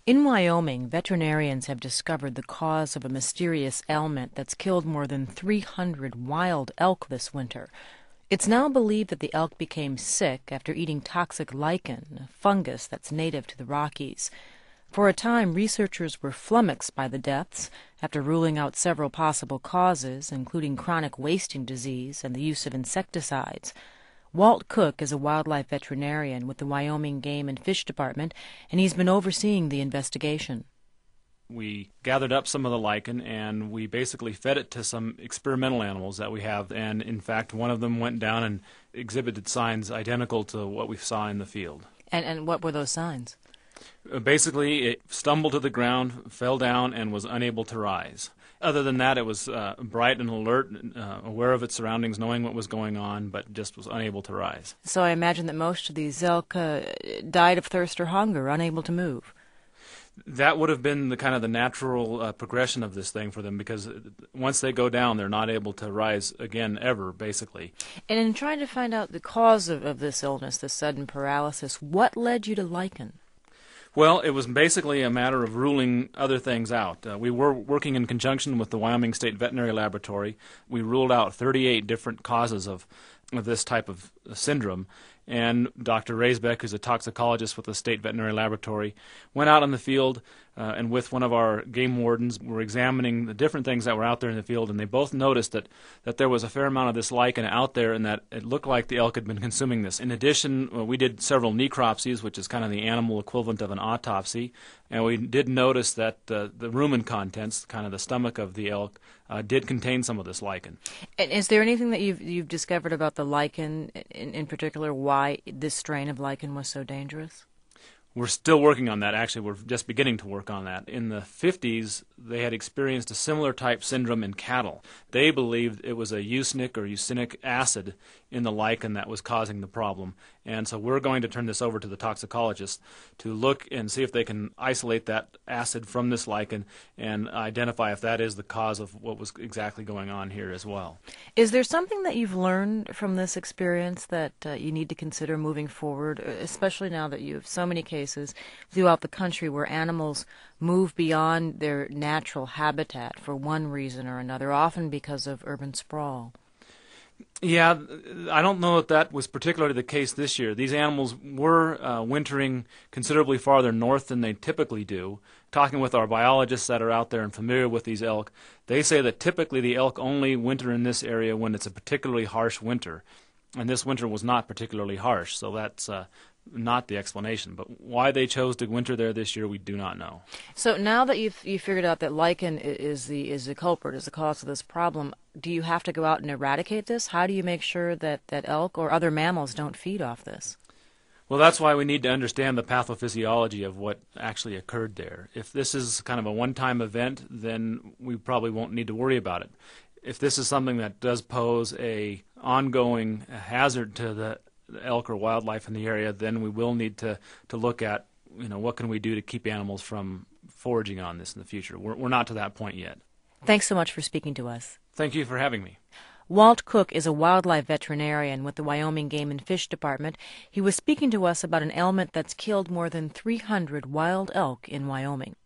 In Wyoming, veterinarians have discovered the cause of a mysterious ailment that's killed more than 300 wild elk this winter. It's now believed that the elk became sick after eating toxic lichen, a fungus that's native to the Rockies. For a time, researchers were flummoxed by the deaths after ruling out several possible causes, including chronic wasting disease and the use of insecticides. Walt Cook is a wildlife veterinarian with the Wyoming Game and Fish Department, and he's been overseeing the investigation. We gathered up some of the lichen and we basically fed it to some experimental animals that we have, and in fact one of them went down and exhibited signs identical to what we saw in the field. And what were those signs? Basically, it stumbled to the ground, fell down, and was unable to rise. Other than that, it was bright and alert, aware of its surroundings, knowing what was going on, but just was unable to rise. So I imagine that most of these elk died of thirst or hunger, unable to move. That would have been the natural progression of this thing for them, because once they go down, they're not able to rise again ever, basically. And in trying to find out the cause of this illness, this sudden paralysis, what led you to lichen? Well, it was basically a matter of ruling other things out. We were working in conjunction with the Wyoming State Veterinary Laboratory. We ruled out 38 different causes of this type of syndrome, and Dr. Raisbeck, who's a toxicologist with the State Veterinary Laboratory, went out in the field and with one of our game wardens were examining the different things that were out there in the field, and they both noticed that there was a fair amount of this lichen out there and that it looked like the elk had been consuming this. In addition, we did several necropsies, which is kind of the animal equivalent of an autopsy, and we did notice that the rumen contents, kind of the stomach of the elk, did contain some of this lichen. And is there anything that you've discovered about the lichen, in particular, why this strain of lichen was so dangerous? We're still working on that. Actually, we're just beginning to work on that. In the 50s, they had experienced a similar type syndrome in cattle. They believed it was a eusinic or eusinic acid in the lichen that was causing the problem. And so we're going to turn this over to the toxicologists to look and see if they can isolate that acid from this lichen and identify if that is the cause of what was exactly going on here as well. Is there something that you've learned from this experience that you need to consider moving forward, especially now that you have so many cases throughout the country where animals move beyond their natural habitat for one reason or another, often because of urban sprawl? Yeah, I don't know if that was particularly the case this year. These animals were wintering considerably farther north than they typically do. Talking with our biologists that are out there and familiar with these elk, they say that typically the elk only winter in this area when it's a particularly harsh winter. And this winter was not particularly harsh, so that's not the explanation. But why they chose to winter there this year, we do not know. So now that you've figured out that lichen is the culprit, is the cause of this problem, do you have to go out and eradicate this? How do you make sure that elk or other mammals don't feed off this? Well, that's why we need to understand the pathophysiology of what actually occurred there. If this is kind of a one-time event, then we probably won't need to worry about it. If this is something that does pose a ongoing hazard to the elk or wildlife in the area, then we will need to look at, what can we do to keep animals from foraging on this in the future. We're not to that point yet. Thanks so much for speaking to us. Thank you for having me. Walt Cook is a wildlife veterinarian with the Wyoming Game and Fish Department. He was speaking to us about an ailment that's killed more than 300 wild elk in Wyoming.